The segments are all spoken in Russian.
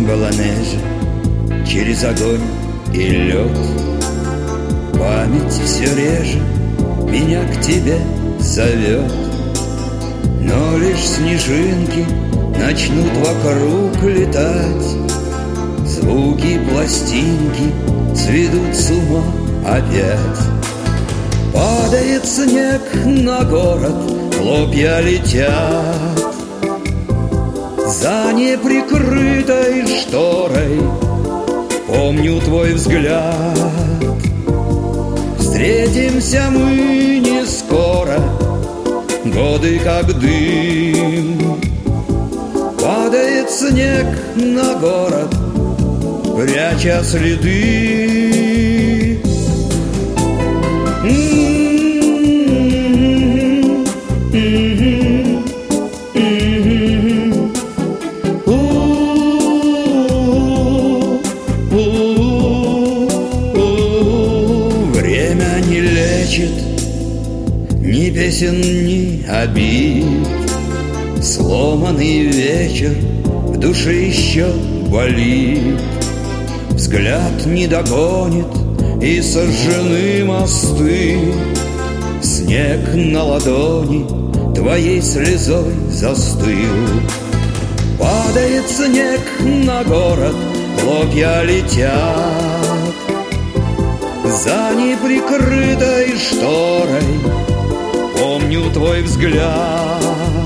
Баланеже, через огонь и лед. Память все реже меня к тебе зовет. Но лишь снежинки начнут вокруг летать, звуки пластинки сведут с ума опять. Падает снег на город, хлопья летят. За неприкрытой шторой помню твой взгляд. Встретимся мы не скоро, годы как дым. Падает снег на город, пряча следы. Время не лечит ни песен, ни обид. Сломанный вечер в душе еще болит. Взгляд не догонит и сожжены мосты. Снег на ладони твоей слезой застыл. Падает снег на город, хлопья летят. За неприкрытой шторой помню твой взгляд.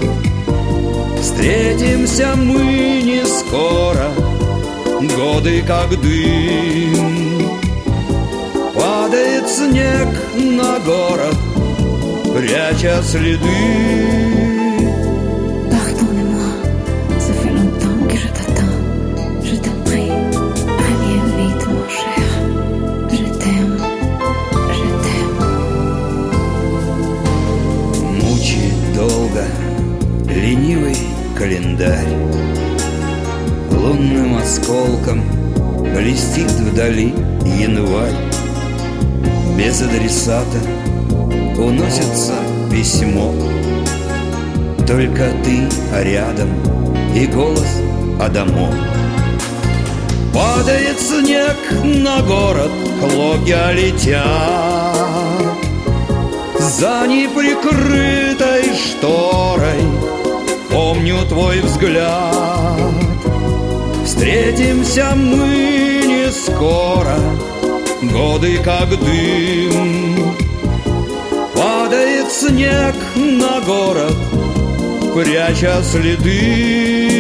Встретимся мы не скоро, годы как дым. Падает снег на город, пряча следы. Pardonnez-moi, ça fait longtemps que je t'attends. Je t'en prie, reviens vite, mon cher. Je t'aime, je t'aime. Мучает долго ленивый календарь. Лунным осколком блестит вдали январь. Без адресата уносится письмо. Только ты рядом и голос Адамо. Падает снег на город, хлопья летят. За неприкрытой шторой помню твой взгляд. Встретимся мы не скоро, годы как дым. Падает снег на город, пряча следы.